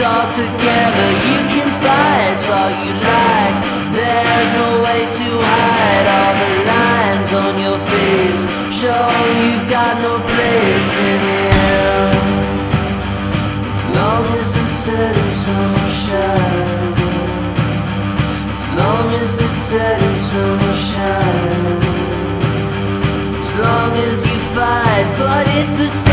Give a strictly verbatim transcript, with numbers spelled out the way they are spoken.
all together. You can fight all you like, there's no way to hide all the lines on your face. Show you've got no place in here, as long as the setting sun will shine, as long as the setting sun will shine, as long as you fight, but it's the